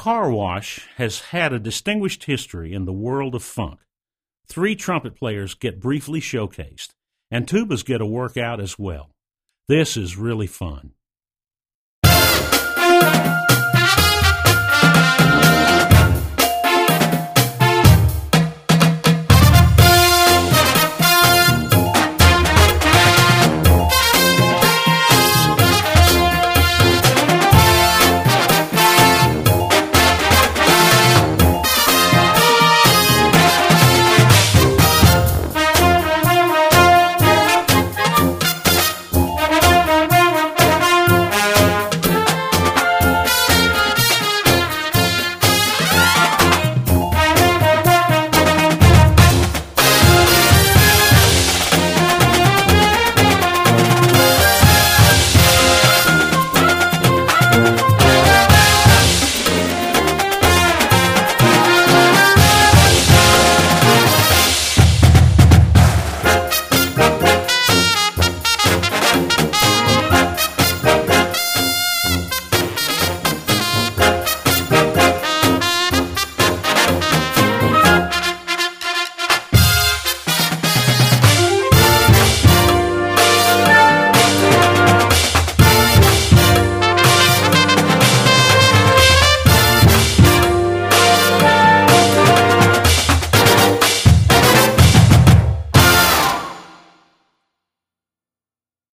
car wash has had a distinguished history in the world of funk. 3 trumpet players get briefly showcased, and tubas get a workout as well. This is really fun.